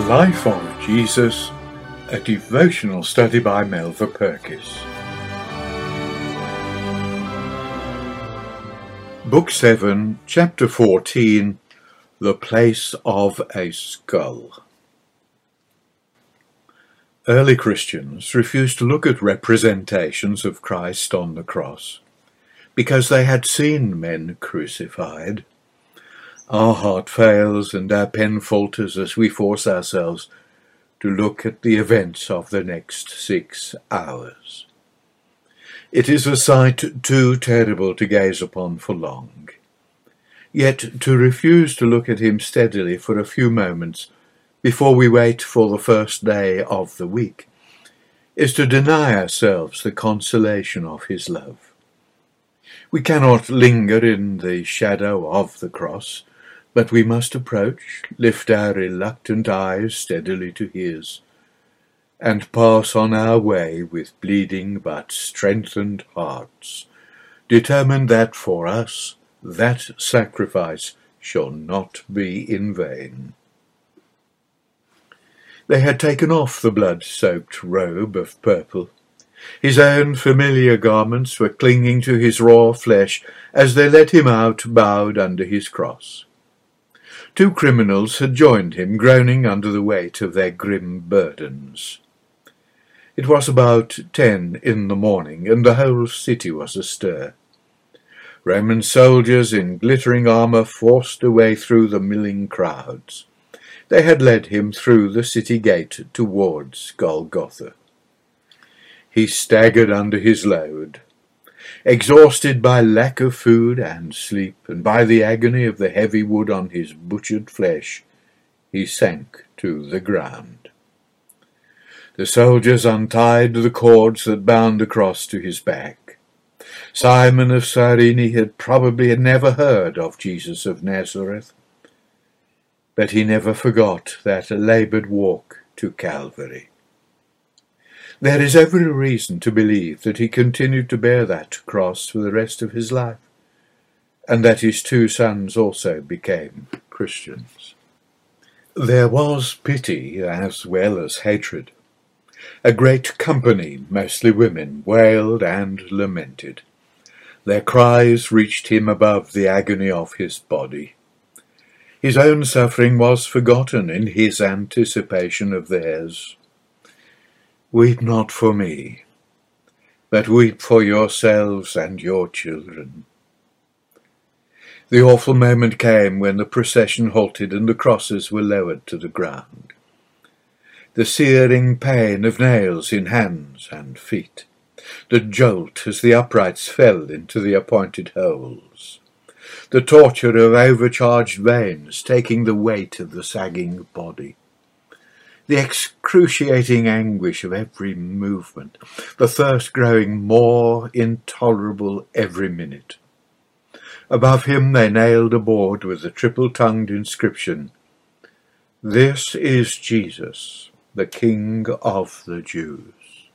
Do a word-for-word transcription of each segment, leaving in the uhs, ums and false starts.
Life of Jesus, a devotional study by Melva Purkis. Book seven, Chapter fourteen, The Place of a Skull. Early Christians refused to look at representations of Christ on the cross because they had seen men crucified. Our heart fails and our pen falters as we force ourselves to look at the events of the next six hours. It is a sight too terrible to gaze upon for long. Yet to refuse to look at him steadily for a few moments before we wait for the first day of the week is to deny ourselves the consolation of his love. We cannot linger in the shadow of the cross, but we must approach, lift our reluctant eyes steadily to his, and pass on our way with bleeding but strengthened hearts, determined that for us that sacrifice shall not be in vain. They had taken off the blood-soaked robe of purple. His own familiar garments were clinging to his raw flesh as they led him out bowed under his cross. Two criminals had joined him, groaning under the weight of their grim burdens. It was about ten in the morning, and the whole city was astir. Roman soldiers in glittering armour forced a way through the milling crowds. They had led him through the city gate towards Golgotha. He staggered under his load. Exhausted by lack of food and sleep, and by the agony of the heavy wood on his butchered flesh, he sank to the ground. The soldiers untied the cords that bound the cross to his back. Simon of Cyrene had probably never heard of Jesus of Nazareth, but he never forgot that laboured walk to Calvary. There is every reason to believe that he continued to bear that cross for the rest of his life, and that his two sons also became Christians. There was pity as well as hatred. A great company, mostly women, wailed and lamented. Their cries reached him above the agony of his body. His own suffering was forgotten in his anticipation of theirs. Weep not for me, but weep for yourselves and your children. The awful moment came when the procession halted and the crosses were lowered to the ground. The searing pain of nails in hands and feet, the jolt as the uprights fell into the appointed holes, the torture of overcharged veins taking the weight of the sagging body, the excruciating anguish of every movement, the thirst growing more intolerable every minute. Above him they nailed a board with the triple-tongued inscription, "This is Jesus, the King of the Jews."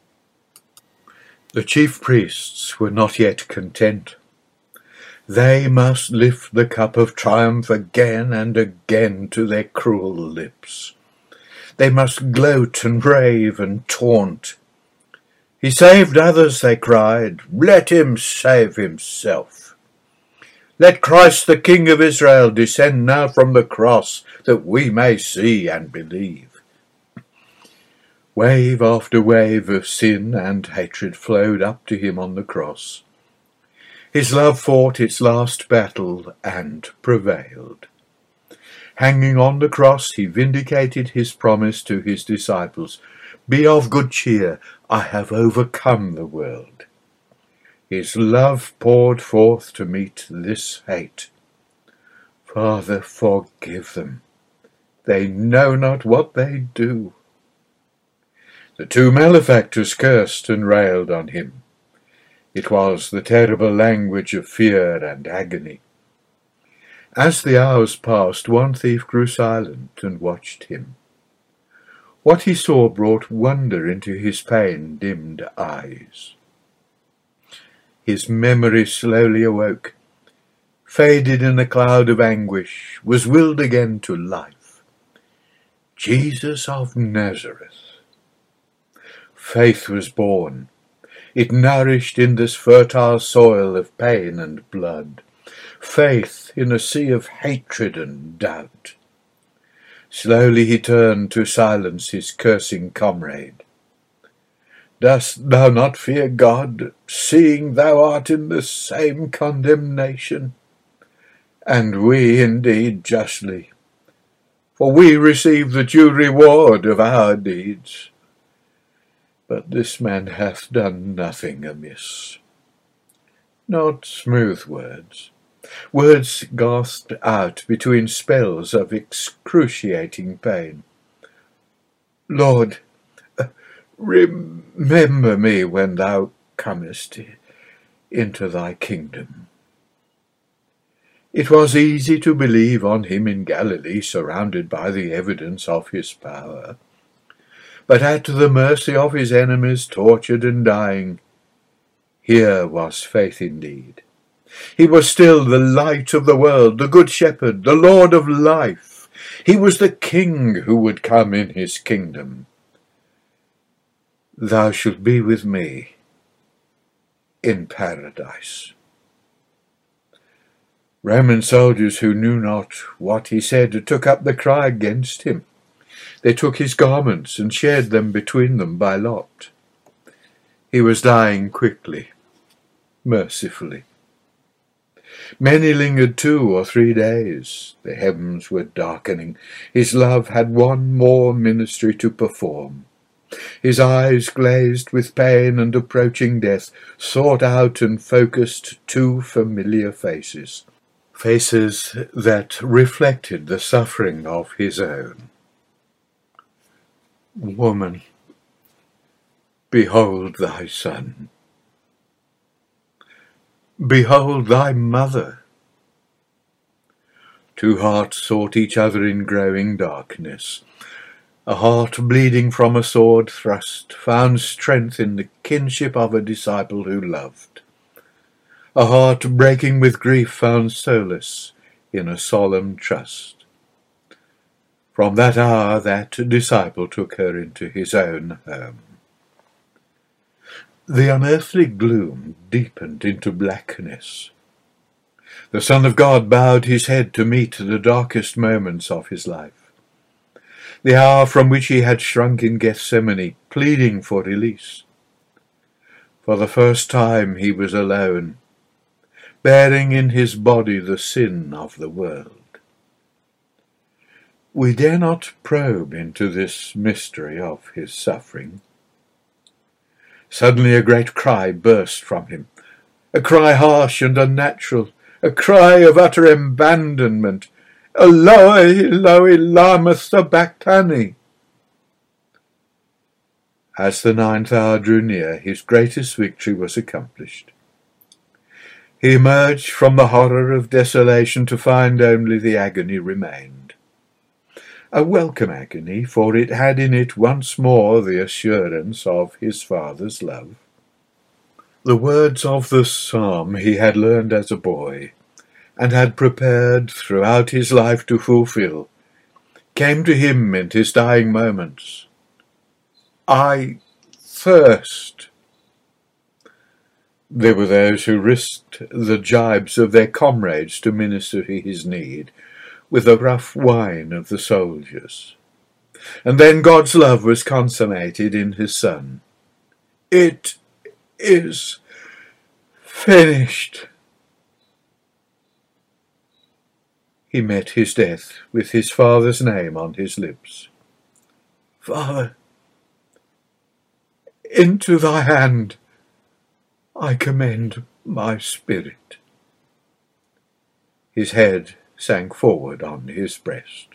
The chief priests were not yet content. They must lift the cup of triumph again and again to their cruel lips. They must gloat and rave and taunt. "He saved others," they cried. "Let him save himself. Let Christ the King of Israel descend now from the cross, that we may see and believe." Wave after wave of sin and hatred flowed up to him on the cross. His love fought its last battle and prevailed. Hanging on the cross, he vindicated his promise to his disciples, "Be of good cheer, I have overcome the world." His love poured forth to meet this hate. "Father, forgive them. They know not what they do." The two malefactors cursed and railed on him. It was the terrible language of fear and agony. As the hours passed, one thief grew silent and watched him. What he saw brought wonder into his pain-dimmed eyes. His memory slowly awoke, faded in a cloud of anguish, was willed again to life. Jesus of Nazareth. Faith was born. It nourished in this fertile soil of pain and blood. Faith in a sea of hatred and doubt. Slowly he turned to silence his cursing comrade. Dost thou not fear God, seeing thou art in the same condemnation? And we indeed justly, for we receive the due reward of our deeds. But this man hath done nothing amiss. Not smooth words, words gasped out between spells of excruciating pain. Lord, remember me when thou comest into thy kingdom. It was easy to believe on him in Galilee, surrounded by the evidence of his power. But at the mercy of his enemies, tortured and dying, here was faith indeed. He was still the light of the world, the good shepherd, the Lord of life. He was the King who would come in his kingdom. Thou shalt be with me in paradise. Roman soldiers who knew not what he said took up the cry against him. They took his garments and shared them between them by lot. He was dying quickly, mercifully. Many lingered two or three days. The heavens were darkening. His love had one more ministry to perform. His eyes, glazed with pain and approaching death, sought out and focused two familiar faces. Faces that reflected the suffering of his own. Woman, behold thy son. Behold thy mother. Two hearts sought each other in growing darkness. A heart bleeding from a sword thrust found strength in the kinship of a disciple who loved. A heart breaking with grief found solace in a solemn trust. From that hour that disciple took her into his own home. The unearthly gloom deepened into blackness. The Son of God bowed his head to meet the darkest moments of his life. The hour from which he had shrunk in Gethsemane, pleading for release. For the first time he was alone, bearing in his body the sin of the world. We dare not probe into this mystery of his suffering. Suddenly a great cry burst from him, a cry harsh and unnatural, a cry of utter abandonment. Eloi, Eloi, lama sabachthani. As the ninth hour drew near, his greatest victory was accomplished. He emerged from the horror of desolation to find only the agony remained. A welcome agony, for it had in it once more the assurance of his Father's love. The words of the psalm he had learned as a boy, and had prepared throughout his life to fulfill, came to him in his dying moments. I thirst. There were those who risked the gibes of their comrades to minister to his need, with the rough wine of the soldiers. And then God's love was consummated in his Son. It is finished. He met his death with his Father's name on his lips. Father, into thy hand I commend my spirit. His head sank forward on his breast.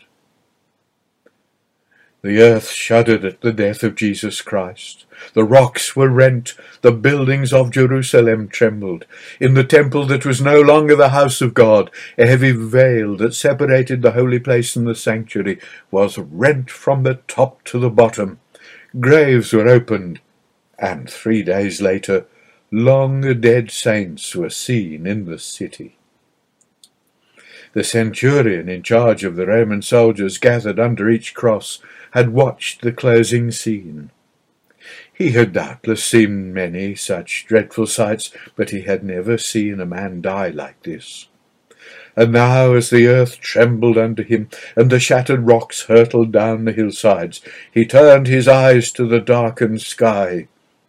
The earth shuddered at the death of Jesus Christ. The rocks were rent, the buildings of Jerusalem trembled. In the temple that was no longer the house of God, a heavy veil that separated the holy place and the sanctuary was rent from the top to the bottom. Graves were opened, and three days later, long dead saints were seen in the city. The centurion in charge of the Roman soldiers gathered under each cross had watched the closing scene. He had doubtless seen many such dreadful sights, but he had never seen a man die like this. And now, as the earth trembled under him, and the shattered rocks hurtled down the hillsides, he turned his eyes to the darkened sky.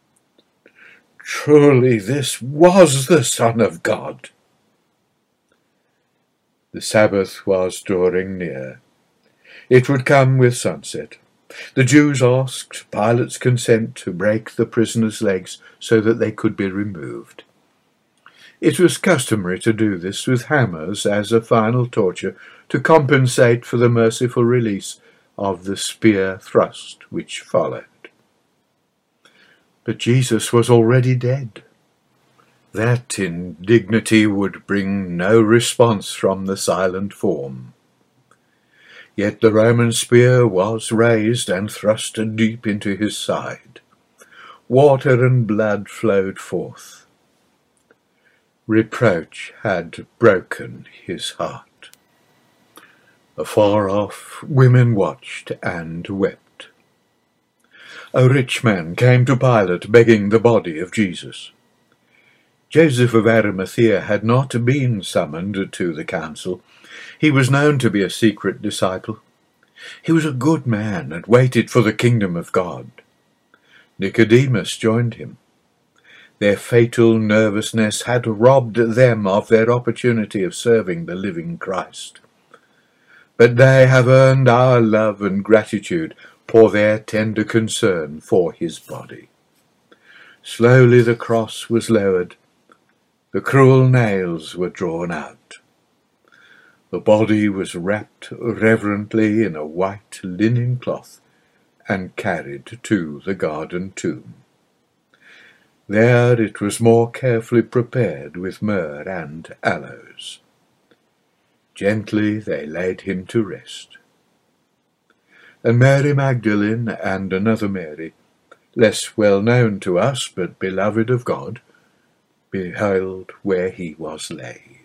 Truly this was the Son of God. The Sabbath was drawing near. It would come with sunset. The Jews asked Pilate's consent to break the prisoners' legs so that they could be removed. It was customary to do this with hammers as a final torture to compensate for the merciful release of the spear thrust which followed. But Jesus was already dead. That indignity would bring no response from the silent form. Yet the Roman spear was raised and thrust deep into his side. Water and blood flowed forth. Reproach had broken his heart. Afar off, women watched and wept. A rich man came to Pilate begging the body of Jesus. Joseph of Arimathea had not been summoned to the council. He was known to be a secret disciple. He was a good man and waited for the kingdom of God. Nicodemus joined him. Their fatal nervousness had robbed them of their opportunity of serving the living Christ. But they have earned our love and gratitude for their tender concern for his body. Slowly the cross was lowered. The cruel nails were drawn out. The body was wrapped reverently in a white linen cloth and carried to the garden tomb. There it was more carefully prepared with myrrh and aloes. Gently they laid him to rest. And Mary Magdalene and another Mary, less well known to us but beloved of God, beheld where he was laid.